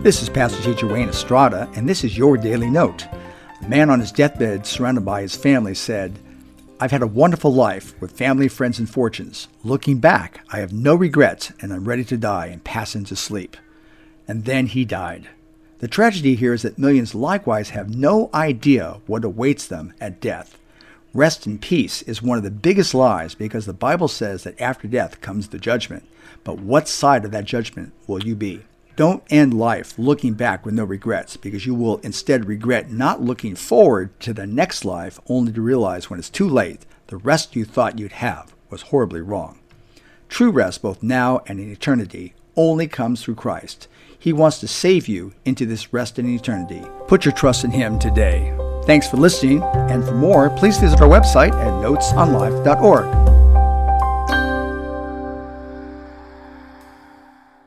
This is Pastor Teacher Wayne Estrada, and this is your Daily Note. A man on his deathbed, surrounded by his family, said, "I've had a wonderful life with family, friends, and fortunes. Looking back, I have no regrets, and I'm ready to die and pass into sleep." And then he died. The tragedy here is that millions likewise have no idea what awaits them at death. Rest in peace is one of the biggest lies, because the Bible says that after death comes the judgment. But what side of that judgment will you be? Don't end life looking back with no regrets, because you will instead regret not looking forward to the next life, only to realize when it's too late, the rest you thought you'd have was horribly wrong. True rest, both now and in eternity, only comes through Christ. He wants to save you into this rest in eternity. Put your trust in Him today. Thanks for listening, and for more, please visit our website at notesonlife.org.